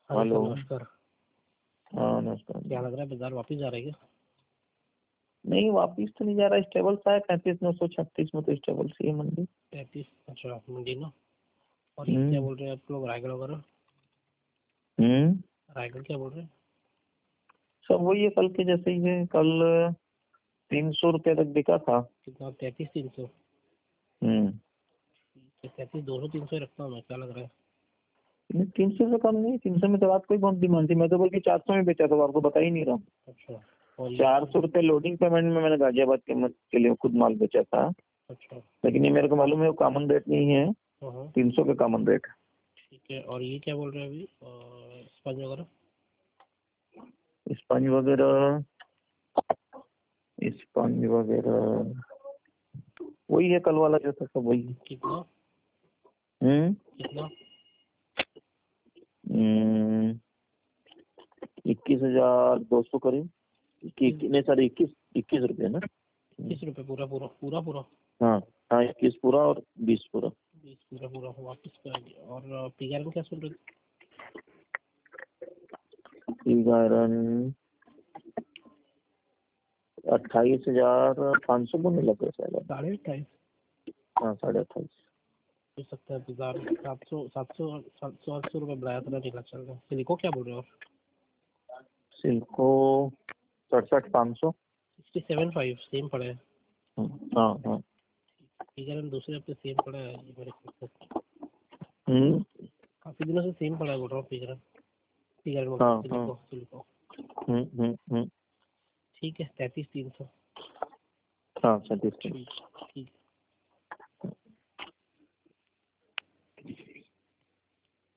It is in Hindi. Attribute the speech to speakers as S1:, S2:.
S1: हाँ जी सर,
S2: हेलो।
S1: नमस्कार।
S2: हाँ नमस्कार।
S1: क्या लग रहा है, बाजार वापिस जा रहा है क्या?
S2: नहीं वापिस तो नहीं जा रहा, स्टेबल सा है 35,936 में, तो स्टेबल सी है मंडी।
S1: 33? अच्छा, मंडी ना। और ये क्या
S2: हम्म
S1: बोल रहे हैं आप लोग, रायगढ़ वगैरह?
S2: हम्म
S1: रायगढ़ क्या बोल रहे हैं?
S2: सब वही है, कल के जैसे ही है। कल 300 रुपये तक बिका था।
S1: कितना? 33-300?
S2: हम्म
S1: 33, 200, 300 रखता हूँ मैं, क्या लग रहा है?
S2: 300 से कम नहीं, 300 में तो रात को ही बहुत डिमांड थी। मैं तो बल्कि 400 में बेचा था, तो आपको बता ही नहीं रहा।
S1: अच्छा। और ये?
S2: 400 रुपये लोडिंग पेमेंट में मैंने गाजियाबाद के लिए खुद माल बेचा था।
S1: अच्छा।
S2: लेकिन ये मेरे को मालूम है वो कॉमन रेट नहीं है,
S1: हाँ
S2: 300 का कॉमन रेट है।
S1: ठीक है। और ये क्या बोल रहे हैं अभी, स्पंज वगैरह?
S2: स्पंज वगैरह, स्पंज वगैरह वही है, कल वाला जो था सब वही है।
S1: कितना?
S2: हम्म
S1: कितना?
S2: 21,200 करीब। नहीं सर, 21 रुपये ना।
S1: 21 रुपये पूरा पूरा पूरा पूरा?
S2: हाँ हाँ, 21 पूरा और 20 पूरा।
S1: 20 पूरा पूरा वापस पे आ गया। और पीक आयरन क्या सुन रहे थे?
S2: पीक आयरन 28,500 बोलने लगे शायद।
S1: 28.5?
S2: हाँ 28,500।
S1: हो सकता है बाजार 700 रुपये बनाया था ना, निकला चल रहा है। सिलिको क्या बोल रहे हो?
S2: सिल्को 67,500।
S1: 67.5 सेम पड़ा है।
S2: हाँ हाँ।
S1: पीक आयरन दूसरे हफ्ते सेम पड़ा है ये मेरे ख्याल से।
S2: हम्म
S1: काफी दिनों से सेम पड़ा है बोल रहा हूँ पीक आयरन। पीक आयरन बोल रहा
S2: हाँ
S1: हूँ,
S2: हाँ।
S1: सिलिको सिलिको।
S2: हम्म।
S1: ठीक है, 33-300।
S2: हाँ 37।
S1: ठीक ठीक।